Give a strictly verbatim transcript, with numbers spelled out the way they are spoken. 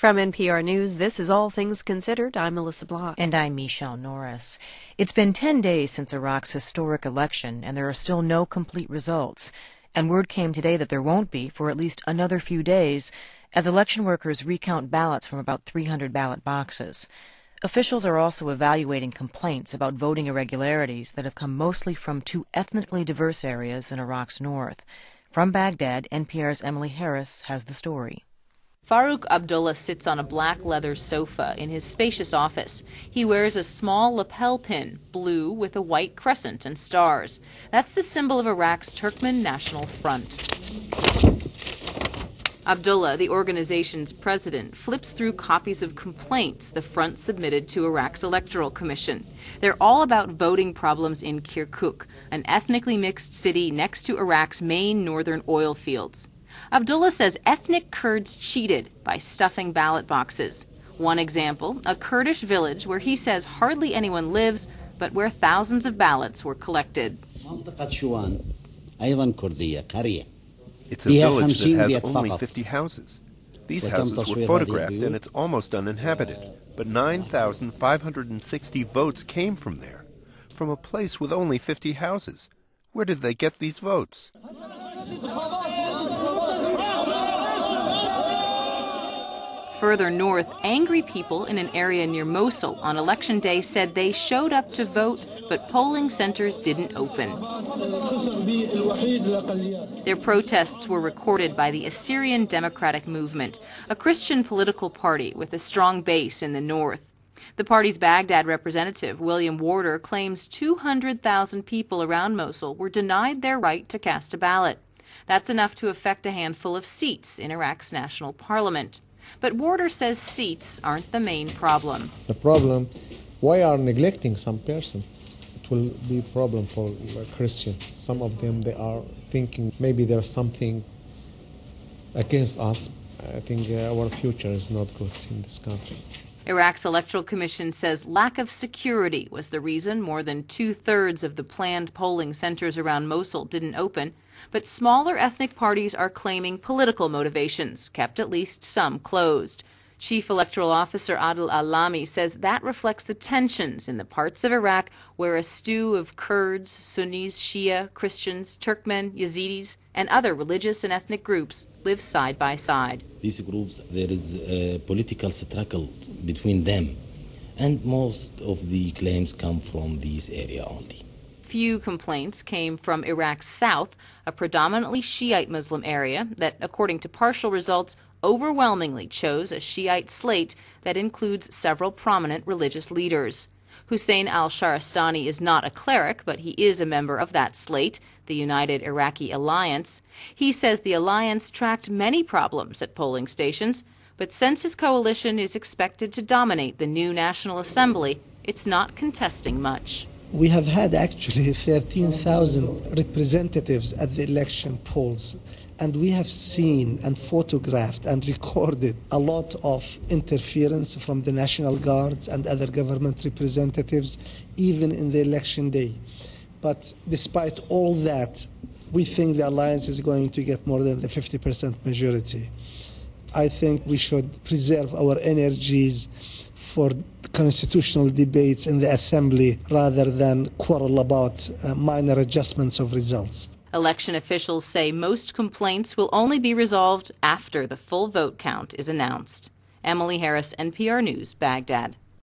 From N P R News, this is All Things Considered. I'm Melissa Block. And I'm Michelle Norris. It's been ten days since Iraq's historic election, and there are still no complete results. And word came today that there won't be for at least another few days, as election workers recount ballots from about three hundred ballot boxes. Officials are also evaluating complaints about voting irregularities that have come mostly from two ethnically diverse areas in Iraq's north. From Baghdad, N P R's Emily Harris has the story. Farouk Abdullah sits on a black leather sofa in his spacious office. He wears a small lapel pin, blue with a white crescent and stars. That's the symbol of Iraq's Turkmen National Front. Abdullah, the organization's president, flips through copies of complaints the front submitted to Iraq's Electoral Commission. They're all about voting problems in Kirkuk, an ethnically mixed city next to Iraq's main northern oil fields. Abdullah says ethnic Kurds cheated by stuffing ballot boxes. One example, a Kurdish village where he says hardly anyone lives, but where thousands of ballots were collected. It's a village that has only fifty houses. These houses were photographed and it's almost uninhabited. But nine thousand five hundred sixty votes came from there, from a place with only fifty houses. Where did they get these votes? Further north, angry people in an area near Mosul on election day said they showed up to vote, but polling centers didn't open. Their protests were recorded by the Assyrian Democratic Movement, a Christian political party with a strong base in the north. The party's Baghdad representative, William Warder, claims two hundred thousand people around Mosul were denied their right to cast a ballot. That's enough to affect a handful of seats in Iraq's national parliament. But Warder says seats aren't the main problem. The problem, why are neglecting some person? It will be a problem for Christians. Some of them, they are thinking maybe there's something against us. I think uh, our future is not good in this country. Iraq's Electoral Commission says lack of security was the reason more than two-thirds of the planned polling centers around Mosul didn't open. But smaller ethnic parties are claiming political motivations kept at least some closed. Chief Electoral Officer Adil Alami says that reflects the tensions in the parts of Iraq where a stew of Kurds, Sunnis, Shia, Christians, Turkmen, Yazidis, and other religious and ethnic groups live side by side. These groups, there is a political struggle between them, and most of the claims come from this area only. Few complaints came from Iraq's south, a predominantly Shiite Muslim area that, according to partial results, overwhelmingly chose a Shiite slate that includes several prominent religious leaders. Hussein al-Shahrastani is not a cleric, but he is a member of that slate, the United Iraqi Alliance. He says the alliance tracked many problems at polling stations, but since his coalition is expected to dominate the new National Assembly, it's not contesting much. We have had actually thirteen thousand representatives at the election polls, and we have seen and photographed and recorded a lot of interference from the National Guards and other government representatives, even in the election day. But despite all that, we think the alliance is going to get more than the fifty percent majority. I think we should preserve our energies for constitutional debates in the Assembly rather than quarrel about uh, minor adjustments of results. Election officials say most complaints will only be resolved after the full vote count is announced. Emily Harris, N P R News, Baghdad.